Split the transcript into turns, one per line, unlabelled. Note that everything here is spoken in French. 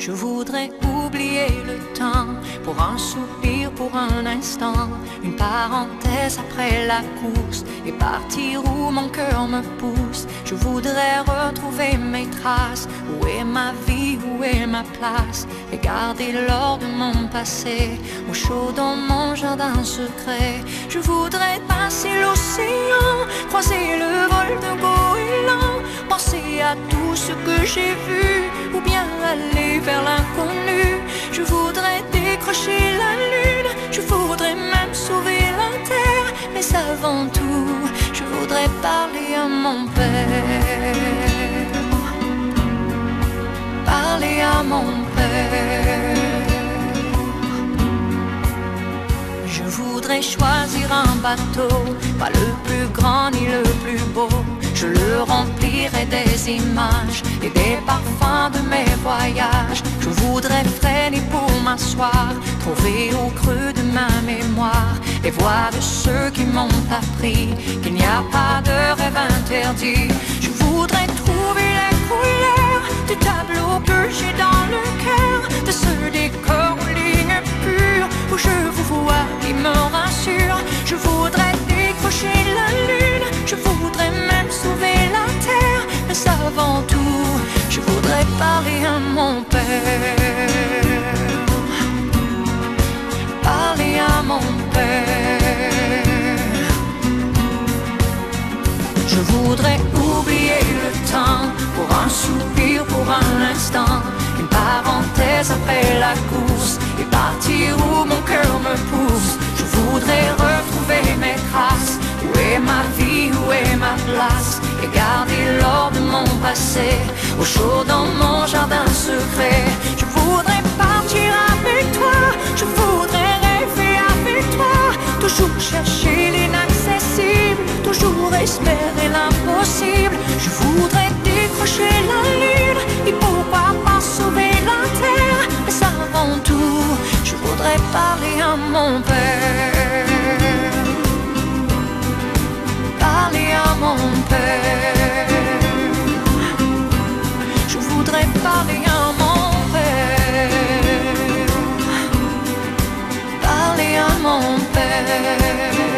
Je voudrais oublier le temps, pour un soupir, pour un instant, une parenthèse après la course, et partir où mon cœur me pousse. Je voudrais retrouver mes traces, où est ma vie, où est ma place, et garder l'or de mon passé, au chaud dans mon jardin secret. Je voudrais passer l'océan, croiser le vol de goéland, penser à tout ce que j'ai vu, ou bien aller vers l'inconnu. Je voudrais décrocher la lune, je voudrais même sauver la terre, mais avant tout, je voudrais parler à mon père. Parler à mon père. Je voudrais choisir un bateau, pas le plus grand ni le plus beau. Je le remplirai des images et des parfums de mes voyages. Je voudrais freiner pour m'asseoir, trouver au creux de ma mémoire les voix de ceux qui m'ont appris qu'il n'y a pas de rêve interdit. Je voudrais trouver les couleurs du tableau que j'ai dans le cœur, de ce décor aux lignes pures où je vous vois qui me rassure. Je voudrais décrocher la lune, je voudrais même sauver la terre, mais avant tout, je voudrais parler à mon père. Parler à mon père. Je voudrais oublier le temps, pour un soupir, pour un instant, une parenthèse après la course, et partir où mon cœur me pousse. Je voudrais retrouver mes traces, où est ma vie, où est ma place, et garder l'or de mon passé, au chaud dans mon jardin secret. Je voudrais partir avec toi, je voudrais rêver avec toi, toujours chercher l'inaccessible, toujours espérer l'impossible. Je voudrais décrocher la lune, et pourquoi pas sauver la terre, mais avant tout, je voudrais parler à mon père. Parler à mon père. Je voudrais parler à mon père. Parler à mon père.